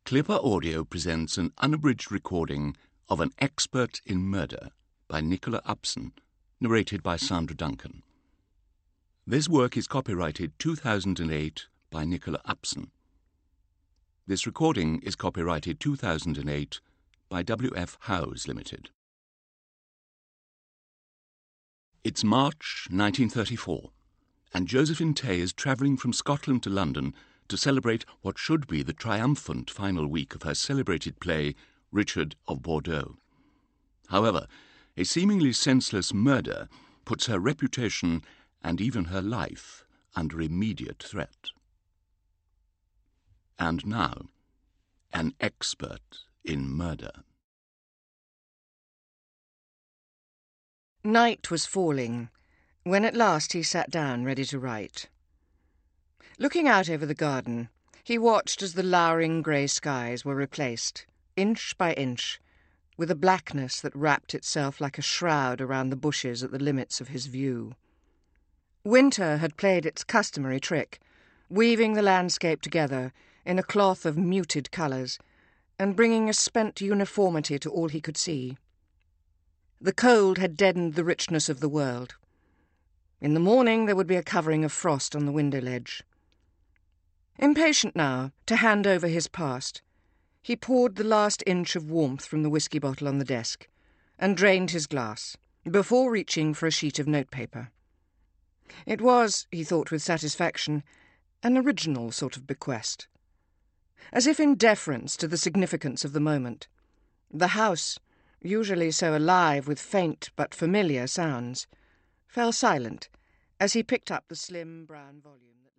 Clipper Audio presents an unabridged recording of An Expert in Murder by Nicola Upson, narrated by Sandra Duncan. This work is copyrighted 2008 by Nicola Upson. This recording is copyrighted 2008 by W.F. Howes Limited. It's March 1934, and Josephine Tay is travelling from Scotland to London to celebrate what should be the triumphant final week of her celebrated play, Richard of Bordeaux. However, a seemingly senseless murder puts her reputation and even her life under immediate threat. And now, an expert in murder. Night was falling when at last he sat down ready to write. Looking out over the garden, he watched as the lowering grey skies were replaced, inch by inch, with a blackness that wrapped itself like a shroud around the bushes at the limits of his view. Winter had played its customary trick, weaving the landscape together in a cloth of muted colours, and bringing a spent uniformity to all he could see. The cold had deadened the richness of the world. In the morning there would be a covering of frost on the window ledge. Impatient now to hand over his past, he poured the last inch of warmth from the whisky bottle on the desk and drained his glass, before reaching for a sheet of notepaper. It was, he thought with satisfaction, an original sort of bequest. As if in deference to the significance of the moment, the house, usually so alive with faint but familiar sounds, fell silent as he picked up the slim brown volume that